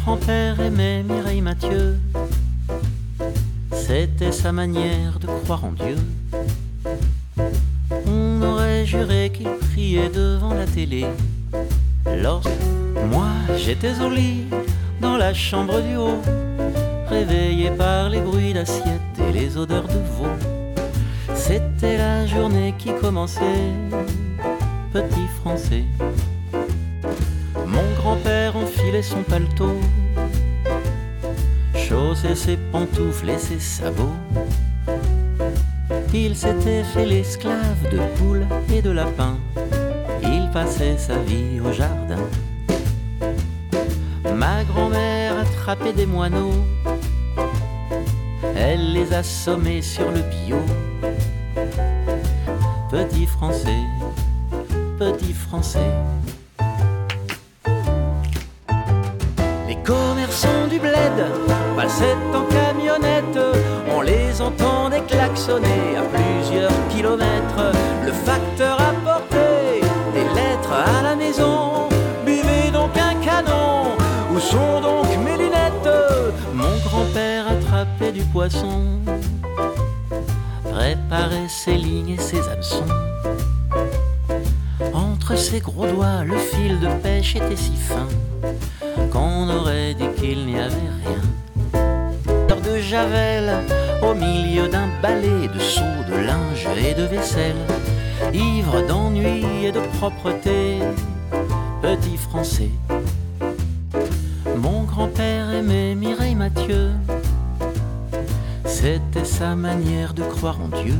grand-père aimait Mireille Mathieu, c'était sa manière de croire en Dieu. On aurait juré qu'il priait devant la télé. Lorsque moi j'étais au lit, dans la chambre du haut, réveillé par les bruits d'assiettes et les odeurs de veau. C'était la journée qui commençait, petit Français. Mon grand-père enfilait son paletot, chaussait ses pantoufles et ses sabots. Il s'était fait l'esclave de poules et de lapins. Il passait sa vie au jardin. Ma grand-mère attrapait des moineaux, elle les assommait sur le bio. Petit Français, petit Français. Les commerçants du bled passaient en camionnette, on les entendait klaxonner à plusieurs kilomètres. Le facteur apportait des lettres à la maison. Buvez donc un canon, où sont donc mes lunettes? Mon grand-père attrapait du poisson, préparait ses lignes et ses hameçons. Entre ses gros doigts, le fil de pêche était si fin qu'on aurait dit qu'il n'y avait rien. De javel au milieu d'un balai de seaux, de linge et de vaisselle, ivre d'ennui et de propreté, petit Français. Mon grand-père aimait Mireille Mathieu, c'était sa manière de croire en Dieu.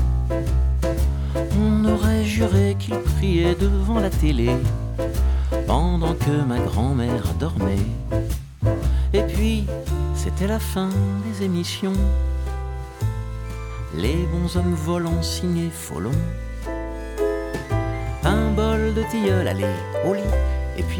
On aurait juré qu'il priait devant la télé pendant que ma grand-mère dormait. Et puis, c'était la fin des émissions. Les bons hommes volants signés Folon. Un bol de tilleul, allez, au lit,